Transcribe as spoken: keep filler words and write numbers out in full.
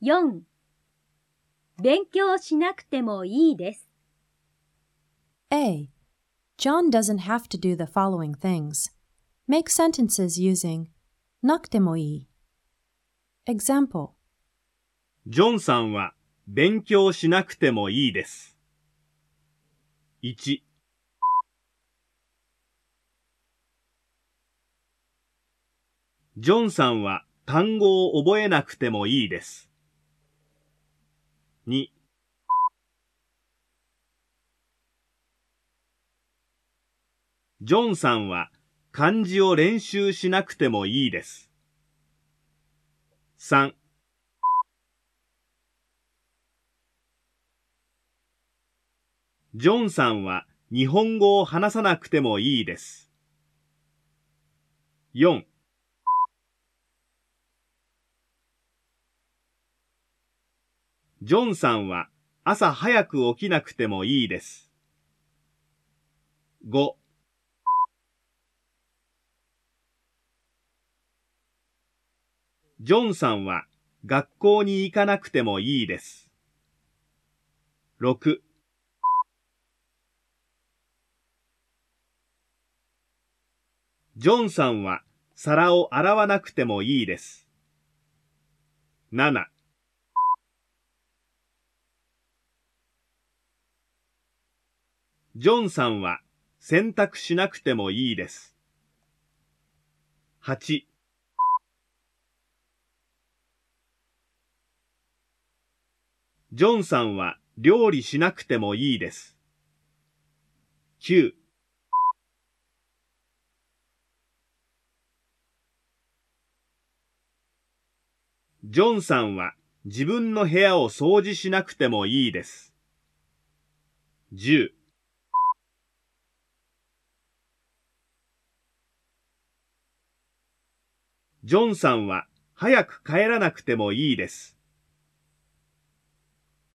よん、勉強しなくてもいいです。 A. John doesn't have to do the following things. Make sentences using なくてもいい。Example. ジョンさんは勉強しなくてもいいです。いち、ジョンさんは単語を覚えなくてもいいです。に、ジョンさんは漢字を練習しなくてもいいです。さん、ジョンさんは日本語を話さなくてもいいです。よん、ジョンさんは朝早く起きなくてもいいです。ご、ジョンさんは学校に行かなくてもいいです。ろく、ジョンさんは皿を洗わなくてもいいです。なな、ジョンさんは洗濯しなくてもいいです。はち、ジョンさんは料理しなくてもいいです。きゅう、ジョンさんは自分の部屋を掃除しなくてもいいです。じゅう、ジョンさんは早く帰らなくてもいいです。